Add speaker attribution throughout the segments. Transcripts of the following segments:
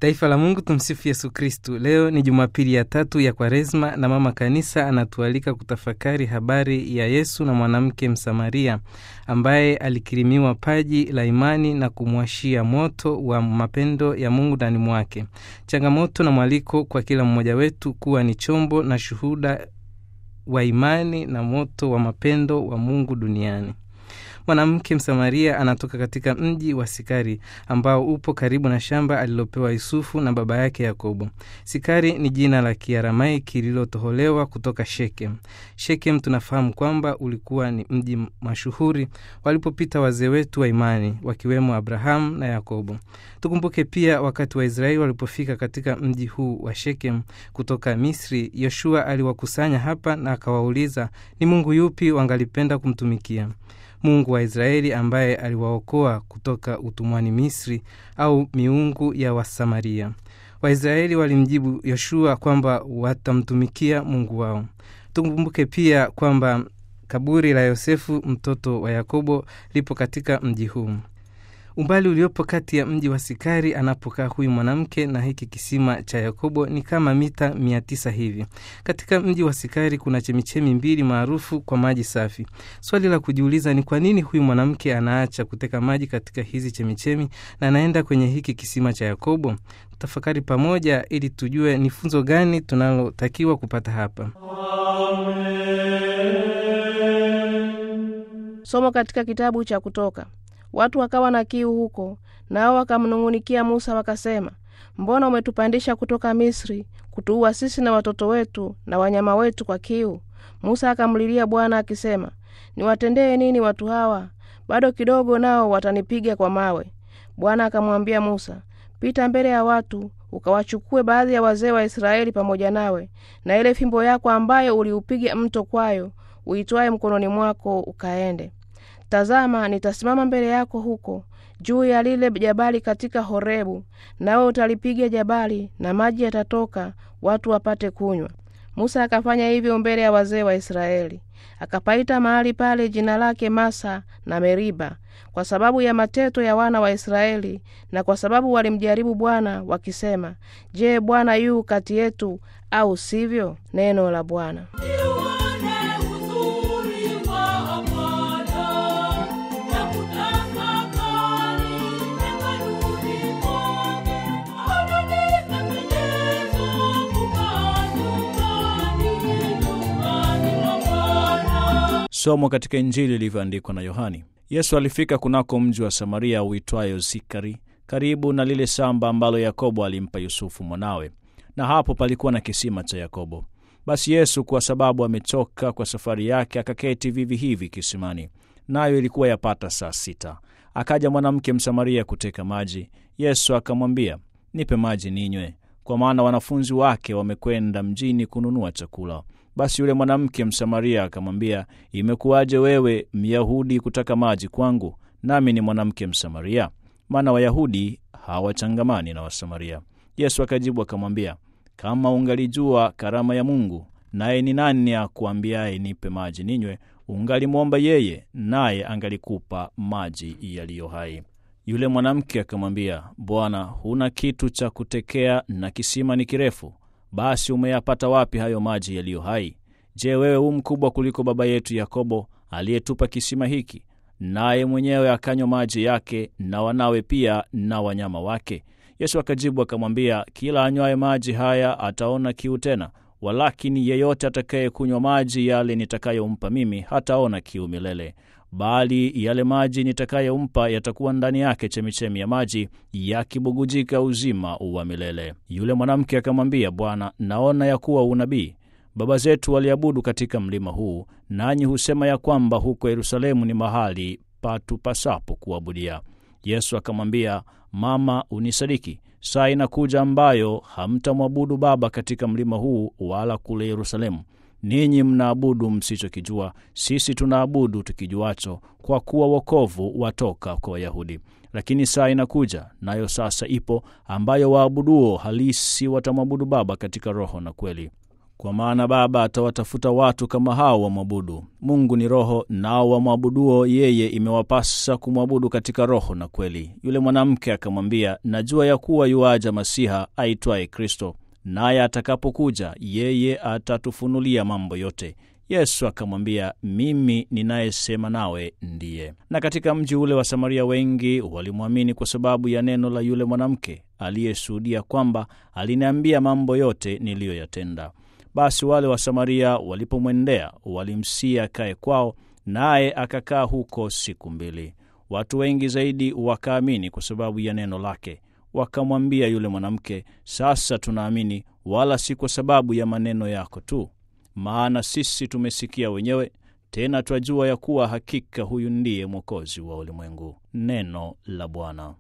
Speaker 1: Taifa la Mungu, tumsifu Yesu Kristu. Leo ni Jumapili ya 3 ya Kwaresma na mama kanisa anatualika kutafakari habari ya Yesu na mwanamke Msamaria ambaye alikirimiwa paji la imani na kumwashia moto wa mapendo ya Mungu ndani mwake. Changamoto na mwaliko kwa kila mmoja wetu kuwa ni chombo na shuhuda wa imani na moto wa mapendo wa Mungu duniani. Mwanamke Msamaria anatoka katika mji wa Sikari ambao upo karibu na shamba alilopewa Yusufu na baba yake Yakobo. Sikari ni jina la Kiaramaiki lililotoholewa kutoka Shekem. Shekem tunafahamu kwamba ulikuwa ni mji mashuhuri walipopita wazee wetu wa imani wakiwemo Abraham na Yakobo. Tukumbuke pia wakati wa Israeli walipofika katika mji huu wa Shekem kutoka Misri, Yoshua aliwakusanya hapa na akawauliza ni Mungu yupi wangalipenda kumtumikia. Mungu wa Israeli ambaye aliwaokoa kutoka utumwani Misri au miungu ya Wasamaria? Waisraeli walimjibu Yoshua kwamba watamtumikia Mungu wao. Tukumbuke pia kwamba kaburi la Yosefu mtoto wa Yakobo lipo katika mji huu. Umbali uliopo kati ya mji wa Sikari anapokaa huyu mwanamke na hiki kisima cha Yakobo ni kama mita 900 hivi. Katika mji wa Sikari kuna chemichemi mbili maarufu kwa maji safi. Swali la kujiuliza ni kwa nini huyu mwanamke anaacha kuteka maji katika hizi chemichemi na anaenda kwenye hiki kisima cha Yakobo? Tafakari pamoja ili tujue ni funzo gani tunalotakiwa kupata hapa.
Speaker 2: Somo katika kitabu cha Kutoka. Watu wakawa na kiu huko, nao wakamnungunikia Musa wakasema, mbona umetupandisha kutoka Misri kutuua sisi na watoto wetu na wanyama wetu kwa kiu? Musa akamlilia Bwana akisema, niwatendee nini watu hawa? Bado kidogo nao watanipiga kwa mawe. Bwana akamwambia Musa, pita mbele ya watu, ukawachukue baadhi ya wazee wa Israeli pamoja nawe, na ile fimbo yako ambayo uliupiga mto kwayo, uitwae mkononi mwako ukaende. Tazama, nitasimama mbele yako huko juu ya lile jabali katika Horebu, nawe utalipiga jabali na maji yatatoka watu wapate kunywa. Musa akafanya hivyo mbele ya wazee wa Israeli. Akapaita mahali pale jina lake Masa na Meriba, kwa sababu ya mateto ya wana wa Israeli na kwa sababu walimjaribu Bwana wakisema, je, Bwana yu kati yetu au sivyo? Neno la Bwana.
Speaker 3: Somo katika Injili ilivyoandikwa na Yohani. Yesu alifika kunako mji wa Samaria uitwayo Sikari, karibu na lile shamba ambalo Yakobo alimpa Yusufu mwanawe. Na hapo palikuwa na kisima cha Yakobo. Basi Yesu, kwa sababu amechoka kwa safari yake, akaketi vivi hivi kisimani. Nayo ilikuwa yapata saa 6. Akaja mwanamke Msamaria kuteka maji. Yesu akamwambia, nipe maji ninywe, kwa maana wanafunzi wake wamekwenda mjini kununua chakula. Basi yule mwanamke Msamaria akamwambia, imekuwaje wewe Myahudi kutaka maji kwangu, nami ni mwanamke Msamaria? Maana Wayahudi hawachangamani na Wasamaria. Yesu akajibu akamwambia, kama ungalijua karama ya Mungu, naye ni nani akuambiaye nipe maji ninywe, ungalimwomba yeye, naye angalikupa maji yaliyo hai. Yule mwanamke akamwambia, Bwana, huna kitu cha kutekea na kisima ni kirefu. Basi umeyapata wapi hayo maji yaliyo hai? Je, wewe mkubwa kuliko baba yetu Yakobo aliyetupa kisima hiki, naye mwenyewe akanywa maji yake na wanawe pia na wanyama wake? Yesu akajibu akamwambia, kila anywaye maji haya ataona kiu tena, walakini yeyote atakaye kunywa maji yale nitakayompa mimi hataona kiu milele, bali yale maji nitakayompa yatakuwa ndani yake chemichemi ya maji yakibubujika uzima wa milele. Yule mwanamke akamwambia, Bwana, naona ya kuwa unabii. Baba zetu waliabudu katika mlima huu, nanyi husema ya kwamba huko Yerusalemu ni mahali patupasapo kuabudia. Yesu akamwambia, mama, unisadiki, saa inakuja ambayo hamtamwabudu Baba katika mlima huu wala kule Yerusalemu. Ninyi mnaabudu msichokijua, sisi tunaabudu tukijuacho, kwa kuwa wokovu watoka kwa Wayahudi. Lakini saa inakuja, nayo sasa ipo, ambayo waabuduo halisi watamwabudu Baba katika roho na kweli, Kwa maana Baba atawatafuta watu kama hao wamwabudu. Mungu ni roho, nao wamwabuduo yeye imewapasa kumwabudu katika roho na kweli. Yule mwanamke akamwambia, najua ya kuwa yuaja Masiha aitwaye Kristo, naye atakapokuja yeye atatufunulia mambo yote. Yesu akamwambia, mimi ninayesema nawe ndiye. Na katika mji ule wa Samaria wengi walimwamini kwa sababu ya neno la yule mwanamke aliyeshuhudia kwamba aliniambia mambo yote niliyoyatenda. Basi wale wa Samaria walipomwendea walimsihi akae kwao, naye akakaa huko siku 2. Watu wengi zaidi wakaamini kwa sababu ya neno lake. Wakamwambia yule mwanamke, sasa tunaamini, wala si kwa sababu ya maneno yako tu, maana sisi tumesikia wenyewe, tena twajua ya kuwa hakika huyu ndiye Mwokozi wa ulimwengu. Neno la Bwana.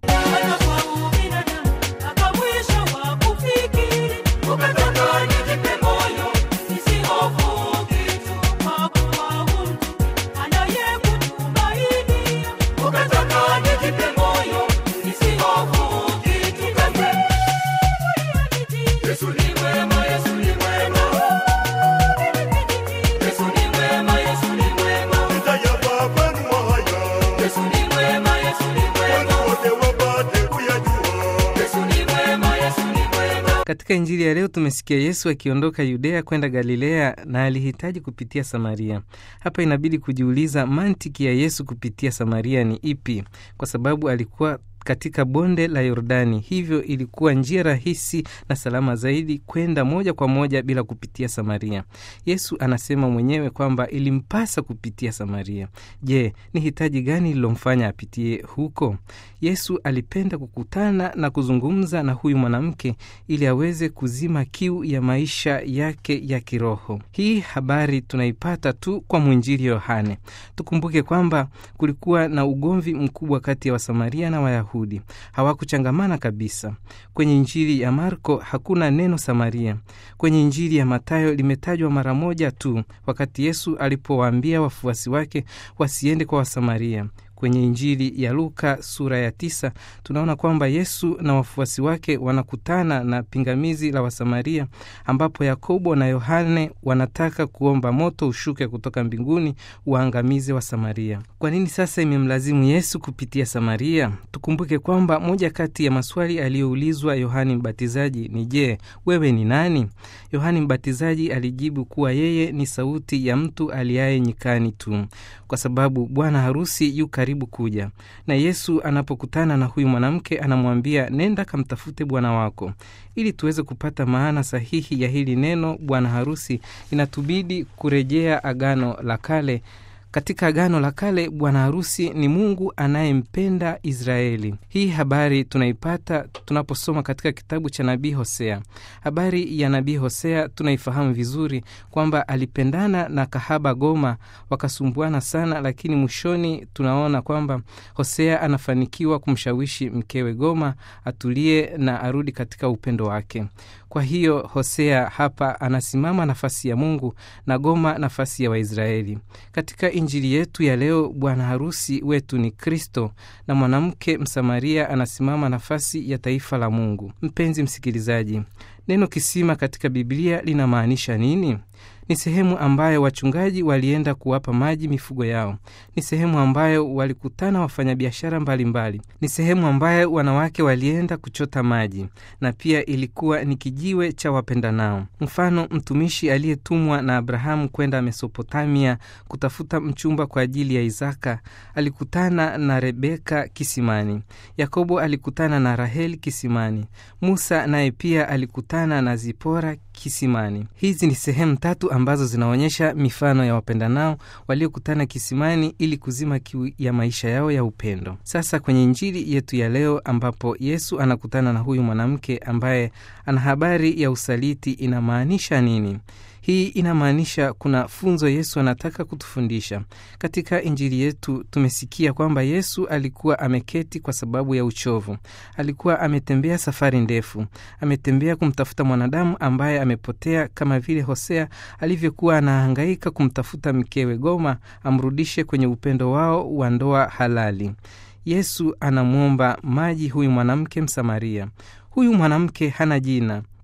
Speaker 1: Katika Injili ya leo tumesikia Yesu akiondoka Yudea kwenda Galilea na alihitaji kupitia Samaria. Hapa inabidi kujiuliza mantiki ya Yesu kupitia Samaria ni ipi? Kwa sababu alikuwa katika bonde la Yordani, hivyo ilikuwa njia rahisi na salama zaidi kwenda moja kwa moja bila kupitia Samaria. Yesu anasema mwenyewe kwamba ilimpasa kupitia Samaria. Je, ni hitaji gani lilomfanya apitie huko? Yesu alipenda kukutana na kuzungumza na huyu mwanamke ili aweze kuzima kiu ya maisha yake ya kiroho. Hii habari tunaipata tu kwa mwinjili Yohane. Tukumbuke kwamba kulikuwa na ugomvi mkubwa kati ya Wasamaria na Wayahudi. Hawakuchangamana kabisa. Kwenye Injili ya Marko hakuna neno Samaria. Kwenye Injili ya Mathayo limetajwa mara moja tu, wakati Yesu alipowaambia wafuasi wake wasiende kwa Wasamaria. Kwenye Injili ya Luka sura ya 9 tunaona kwamba Yesu na wafuasi wake wanakutana na pingamizi la Wasamaria, ambapo Yakobo na Yohane wanataka kuomba moto ushuke kutoka mbinguni uangamize Wasamaria. Kwa nini sasa imemlazimu Yesu kupitia Samaria? Tukumbuke kwamba moja kati ya maswali aliyoulizwa Yohani Mbatizaji ni, je, wewe ni nani? Yohani Mbatizaji alijibu kuwa yeye ni sauti ya mtu aliaye nyikani tu, kwa sababu bwana harusi yu karibu kuja. Na Yesu anapokutana na huyu mwanamke anamwambia, nenda kamtafute bwana wako. Ili tuweze kupata maana sahihi ya hili neno bwana harusi, inatubidi kurejea Agano la Kale. Katika Agano la Kale, bwana harusi ni Mungu anayempenda Israeli. Hii habari tunaipata tunaposoma katika kitabu cha nabii Hosea. Habari ya nabii Hosea tunaifahamu vizuri kwamba alipendana na kahaba Goma, wakasumbuana sana, lakini mwishoni tunaona kwamba Hosea anafanikiwa kumshawishi mkewe Goma atulie na arudi katika upendo wake. Kwa hiyo Hosea hapa anasimama nafasi ya Mungu na Goma nafasi ya Waisraeli. Katika Injili yetu ya leo, bwana harusi wetu ni Kristo na mwanamke Msamaria anasimama nafasi ya taifa la Mungu. Mpenzi msikilizaji, neno kisima katika Biblia linamaanisha nini? Ni sehemu ambayo wachungaji walienda kuwapa maji mifugo yao. Ni sehemu ambayo walikutana wafanyabiashara mbalimbali. Ni sehemu ambayo wanawake walienda kuchota maji, na pia ilikuwa ni kijiwe cha wapendanao. Mfano, mtumishi aliyetumwa na Abrahamu kwenda Mesopotamia kutafuta mchumba kwa ajili ya Isaka alikutana na Rebeka kisimani. Yakobo alikutana na Raheli kisimani. Musa naye pia alikutana na Zipora kisimani. Hizi ni sehemu 3 ambazo zinaonyesha mifano ya wapendanao waliokutana kisimani ili kuzima kiu ya maisha yao ya upendo. Sasa kwenye Injili yetu ya leo, ambapo Yesu anakutana na huyu mwanamke ambaye ana habari ya usaliti, inamaanisha nini? Hii inamaanisha kuna funzo Yesu anataka kutufundisha. Katika Injili yetu tumesikia kwamba Yesu alikuwa ameketi kwa sababu ya uchovu. Alikuwa ametembea safari ndefu. Ametembea kumtafuta mwanadamu ambaye amepotea, kama vile Hosea alivyokuwa anahangaika kumtafuta mkewe Goma amrudishe kwenye upendo wao wa ndoa halali. Yesu anamuomba maji huyu mwanamke Msamaria. Huyu mwanamke hana jina.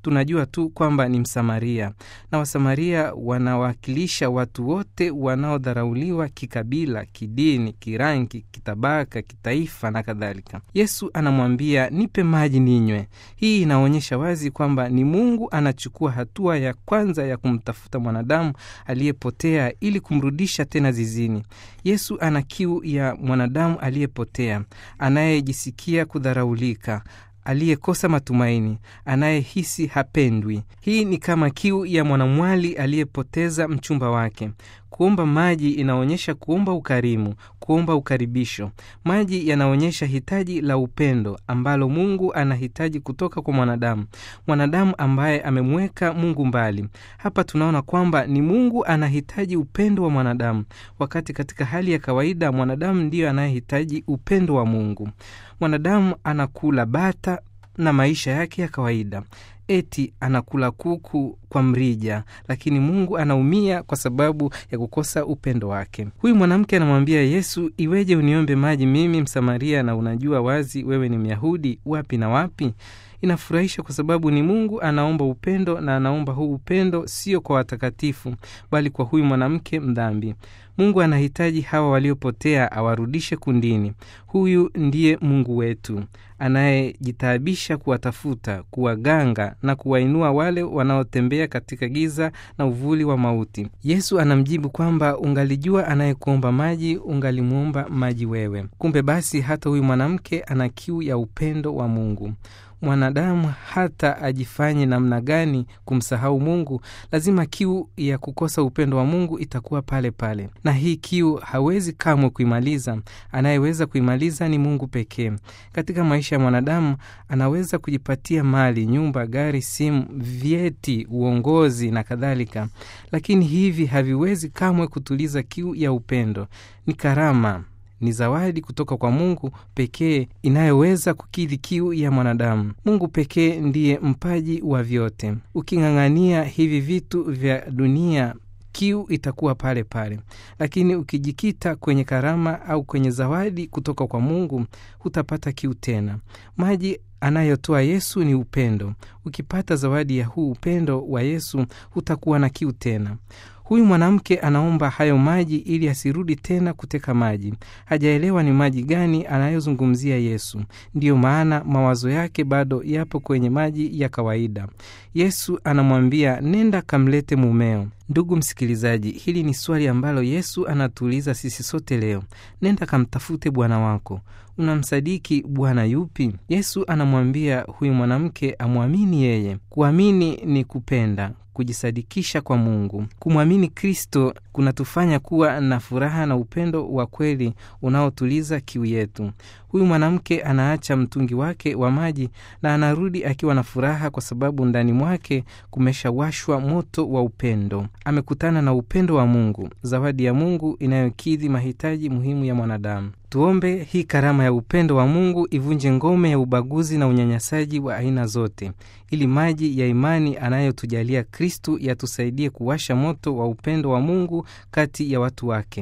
Speaker 1: tunajua tu kwamba ni Msamaria, na Wasamaria wanawakilisha watu wote wanaodharauliwa kikabila, kidini, kirangi, kitabaka, kitaifa na kadhalika. Yesu anamwambia, nipe maji ninywe. Hii inaonyesha wazi kwamba ni Mungu anachukua hatua ya kwanza ya kumtafuta mwanadamu aliyepotea ili kumrudisha tena zizini. Yesu ana kiu ya mwanadamu aliyepotea, anayejisikia kudharaulika, aliyekosa matumaini, anayehisi hapendwi. Hii ni kama kiu ya mwanamwali aliyepoteza mchumba wake. Kuomba maji inaonyesha kuomba ukarimu, kuomba ukaribisho. Maji yanaonyesha hitaji la upendo ambalo Mungu anahitaji kutoka kwa mwanadamu, mwanadamu ambaye amemweka Mungu mbali. Hapa tunaona kwamba ni Mungu anahitaji upendo wa mwanadamu, wakati katika hali ya kawaida mwanadamu ndiyo anayehitaji upendo wa Mungu. Mwanadamu anakula bata na maisha yake ya kawaida, eti anakula kuku kwa mrija, lakini Mungu anaumia kwa sababu ya kukosa upendo wake. Huyu mwanamke anamwambia Yesu, iweje uniombe maji mimi Msamaria, na unajua wazi wewe ni Myahudi, wapi na wapi? Inafurahisha kwa sababu ni Mungu anaomba upendo, na anaomba huu upendo sio kwa watakatifu bali kwa huyu mwanamke mdhambi. Mungu anahitaji hawa waliopotea awarudishe kundini. Huyu ndiye Mungu wetu anayejitaabisha kuwatafuta, kuwaganga na kuwainua wale wanaotembea katika giza na uvuli wa mauti. Yesu anamjibu kwamba ungalijua anayekuomba maji, ungalimuomba maji wewe. Kumbe basi hata huyu mwanamke ana kiu ya upendo wa Mungu. Mwanadamu hata ajifanye namna gani kumsahau Mungu, lazima kiu ya kukosa upendo wa Mungu itakuwa pale pale. Na hii kiu hawezi kamwe kuimaliza. Anayeweza kuimaliza ni Mungu pekee. Katika maisha ya mwanadamu anaweza kujipatia mali, nyumba, gari, simu, vyeti, uongozi na kadhalika. Lakini hivi haviwezi kamwe kutuliza kiu ya upendo. Ni karama, ni zawadi kutoka kwa Mungu pekee inayoweza kukidhi kiu ya mwanadamu. Mungu pekee ndiye mpaji wa vyote. Uking'ang'ania hivi vitu vya dunia, kiu itakuwa pale pale. Lakini ukijikita kwenye karama au kwenye zawadi kutoka kwa Mungu, hutapata kiu tena. Maji anayotoa Yesu ni upendo. Ukipata zawadi ya huu upendo wa Yesu, hutakuwa na kiu tena. Huyu mwanamke anaomba hayo maji ili asirudi tena kuteka maji. Hajaelewa ni maji gani anayozungumzia Yesu. Ndiyo maana mawazo yake bado yapo kwenye maji ya kawaida. Yesu anamwambia, nenda kamlete mumeo. Ndugu msikilizaji, hili ni swali ambalo Yesu anatuuliza sisi sote leo. Nenda kamtafute Bwana wako. Unamsadiki Bwana yupi? Yesu anamwambia huyu mwanamke amwamini yeye. Kuamini ni kupenda, kujisadikisha kwa Mungu. Kumwamini Kristo kunatufanya kuwa na furaha na upendo wa kweli unaotuliza kiu yetu. Huyu mwanamke anaacha mtungi wake wa maji na anarudi akiwa na furaha kwa sababu ndani mwake kumeshawashwa moto wa upendo. Amekutana na upendo wa Mungu, zawadi ya Mungu inayokidhi mahitaji muhimu ya mwanadamu. Tuombe hii karama ya upendo wa Mungu ivunje ngome ya ubaguzi na unyanyasaji wa aina zote, ili maji ya imani anayotujalia Kristo yatusaidie kuwasha moto wa upendo wa Mungu kati ya watu wake.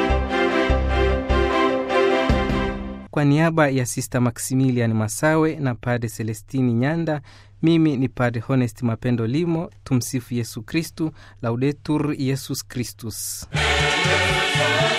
Speaker 1: Kwa niaba ya Sister Maximilian Masawe na Padre Celestini Nyanda, mimi ni Padre Honest Mapendo Limo. Tumsifu Yesu Kristu. Laudetur Jesus Christus.